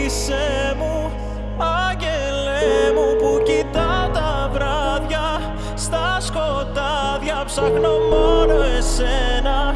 Αγγέλησέ μου, άγγελέ μου που κοιτάω τα βράδια. Στα σκοτάδια ψάχνω μόνο εσένα.